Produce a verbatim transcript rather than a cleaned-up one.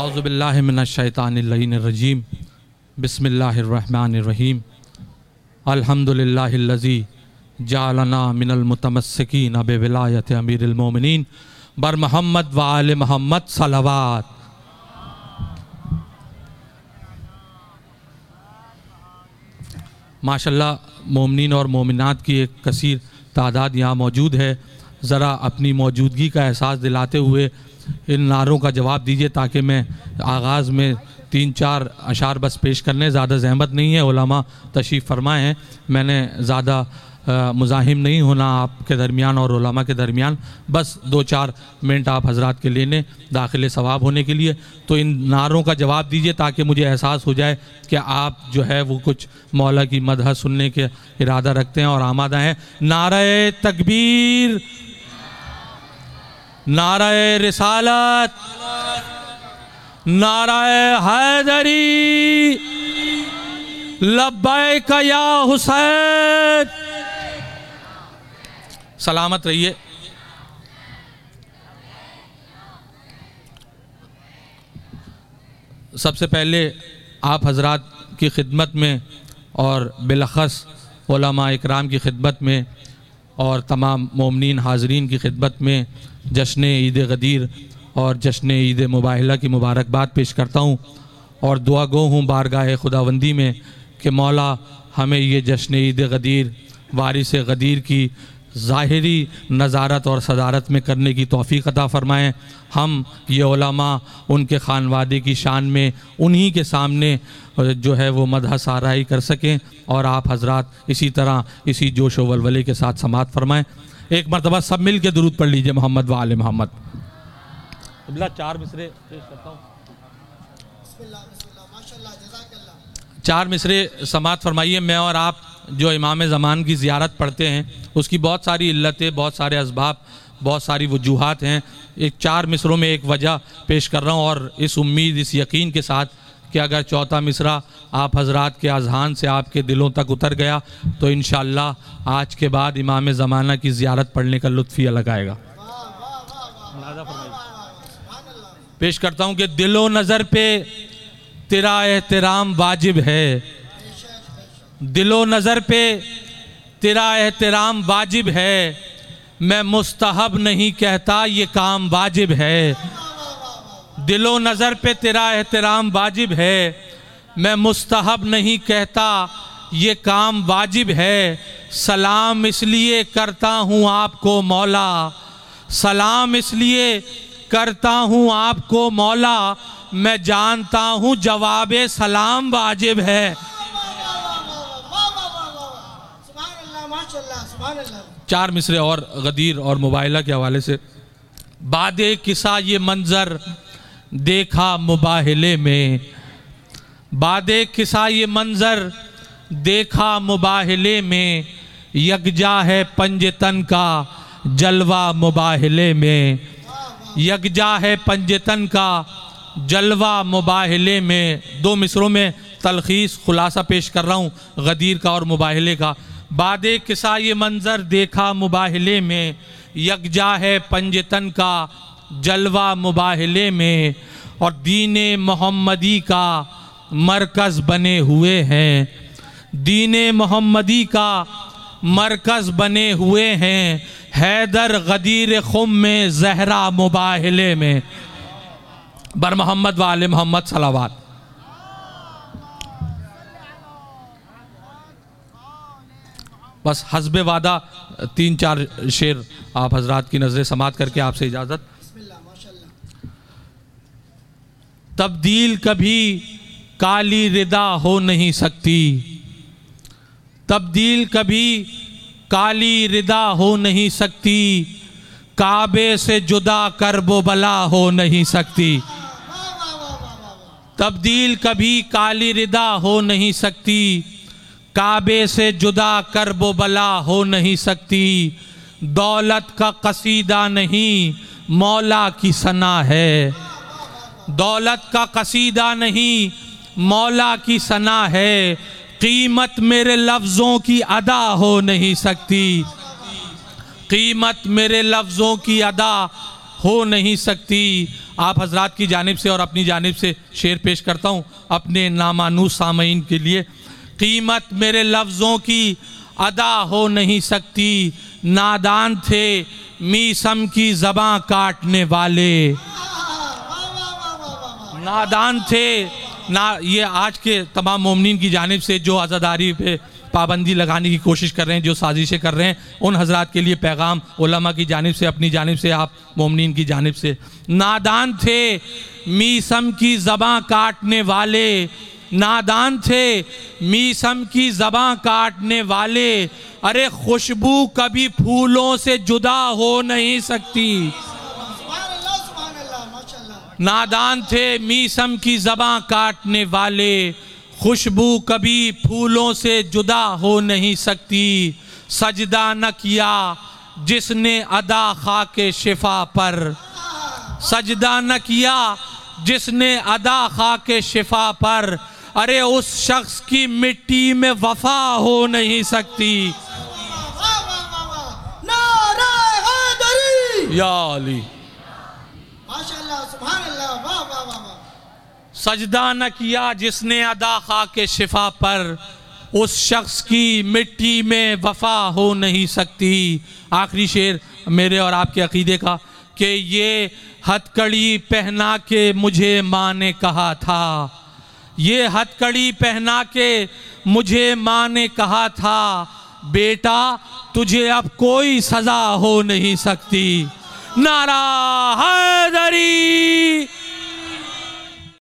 औज़ु बिल्लाहि मिनश्शैतानिर्रजीम बिस्मिल्लाहिर्रहमानिर्रहीम अल्हम्दुलिल्लाहिल्लज़ी जअलना मिनल मुतमस्सिकीन बिविलायति अमीरिल मोमिनीन बर मोहम्मद व आले मोहम्मद सलवात। माशाल्लाह मोमिनीन और मोमिनात की एक कसीर तादाद यहाँ मौजूद है। ज़रा अपनी मौजूदगी का एहसास दिलाते हुए इन नारों का जवाब दीजिए ताकि मैं आगाज़ में तीन चार अशार बस पेश करने, ज़्यादा ज़हमत नहीं है, उलमा तशरीफ़ फरमाए हैं, मैंने ज़्यादा मुज़ाहिम नहीं होना आपके दरमियान और उलमा के दरमियान, बस दो चार मिनट आप हजरात के लेने दाखिल सवाब होने के लिए। तो इन नारों का जवाब दीजिए ताकि मुझे एहसास हो जाए कि आप जो है वो कुछ मौला की मदह सुनने के इरादा रखते हैं और आमादा हैं। नारे तकबीर, नारे रिसालत, नारे हैदरी, लब्बैक या हुसैन। सलामत रहिए। सबसे पहले आप हजरात की खिदमत में और बिलखस उलमा इकराम की खिदमत में और तमाम मोमिनीन हाज़रीन की खिदमत में जश्न ईद गदीर और जश्न ईद मुबाहिला की मुबारकबाद पेश करता हूँ और दुआ गो हूँ बारगाह खुदावंदी में कि मौला हमें ये जश्न ईद गदीर वारिस गदीर की ज़ाहिरी नज़ारत और सदारत में करने की तौफ़ीक़ अता फ़रमाएँ। हम ये उलमा उनके खानवादे की शान में उन्हीं के सामने जो है वो मदह साराई कर सकें और आप हजरात इसी तरह इसी जोश व वलवले के साथ समात फरमाएँ। एक मरतबा सब मिल के दुरूद पढ़ लीजिए मोहम्मद व आले मोहम्मद। चार मिसरे पेश करता हूँ। चार मिसरे समात फरमाइए। मैं और आप जो इमाम ज़मान की ज़ियारत पढ़ते हैं उसकी बहुत सारी इल्लतें, बहुत सारे असबाब, बहुत सारी वजूहात हैं। एक चार मिसरों में एक वजह पेश कर रहा हूँ और इस उम्मीद, इस यकीन के साथ कि अगर चौथा मिसरा आप हजरात के अज़हान से आपके दिलों तक उतर गया तो इंशाअल्लाह आज के बाद इमाम ज़माना की ज़ियारत पढ़ने का लुत्फ़ ही अलग आएगा। पेश करता हूँ कि दिलो नज़र पे तेरा एहतराम वाजिब है, दिलो नज़र पे तेरा एहतराम वाजिब है, मैं मुस्तहब नहीं कहता ये काम वाजिब है। दिलो नज़र पे तेरा एहतराम वाजिब है, मैं मुस्तहब नहीं कहता ये काम वाजिब है। सलाम इसलिए करता हूँ आपको मौला, सलाम इसलिए करता हूँ आपको मौला, मैं जानता हूँ जवाबे सलाम वाजिब है। चार मिसरे और गदीर और मुबाहिला के हवाले से। बादे किसा ये मंजर देखा मुबाहिले में, बादे किसा ये मंजर देखा मुबाहिले में, यकजा है पंजतन का जलवा मुबाहिले में, यकजा है पंजतन का जलवा मुबाहिले में। दो मिसरों में तलखीस खुलासा पेश कर रहा हूँ गदीर का और मुबाहिले का। बादे किसा ये मंजर देखा मुबाहिले में, यकजा है पंजतन का जलवा मुबाहिले में, और दीने मोहम्मदी का मरकज़ बने हुए हैं, दीने मोहम्मदी का मरकज़ बने हुए हैं, हैदर गदीर खुम में जहरा मुबाहिले में। बर मोहम्मद व आले मोहम्मद सलावत। बस हस्बे वादा तीन चार शेर आप हजरात की नज़रें समात करके आपसे इजाज़त। तब्दील कभी काली रिदा हो नहीं सकती, तब्दील कभी काली रिदा हो नहीं सकती, काबे से जुदा करबो बला हो नहीं सकती। तब्दील कभी काली रिदा हो नहीं सकती, काबे से जुदा करबो बला हो नहीं सकती। दौलत का कसीदा नहीं मौला की सना है, दौलत का कसीदा नहीं मौला की सना है, कीमत मेरे लफ्ज़ों की अदा हो नहीं सकती, कीमत मेरे लफ्ज़ों की अदा हो नहीं सकती। आप हजरात की जानिब से और अपनी जानिब से शेर पेश करता हूँ अपने नामानूस सामईन के लिए। कीमत मेरे लफ्ज़ों की अदा हो नहीं सकती, नादान थे मीसम की ज़बां काटने वाले। नादान थे ना। ये आज के तमाम मोमिनीन की जानिब से जो आज़ादारी पे पाबंदी लगाने की कोशिश कर रहे हैं, जो साजिशें कर रहे हैं, उन हजरात के लिए पैगाम उलमा की जानिब से, अपनी जानिब से, आप मोमिनीन की जानिब से। नादान थे मीसम की ज़बां काटने वाले, नादान थे मीसम की ज़बां काटने वाले। अरे खुशबू कभी फूलों से जुदा हो नहीं सकती। नादान थे मीसम की ज़बां काटने वाले, खुशबू कभी फूलों से जुदा हो नहीं सकती। सजदा न किया जिसने अदा खाके शिफा पर, सजदा न किया जिसने अदा खाके शिफा पर। अरे उस शख्स की मिट्टी में वफा हो नहीं सकती। या अली सजदा न किया जिसने अदा खाके शिफा पर, उस शख्स की मिट्टी में वफा हो नहीं सकती। आखिरी शेर मेरे और आपके अकीदे का कि ये हथकड़ी पहना के मुझे माँ ने कहा था, ये हथकड़ी पहना के मुझे माँ ने कहा था, बेटा तुझे अब कोई सजा हो नहीं सकती। नारा हैदर।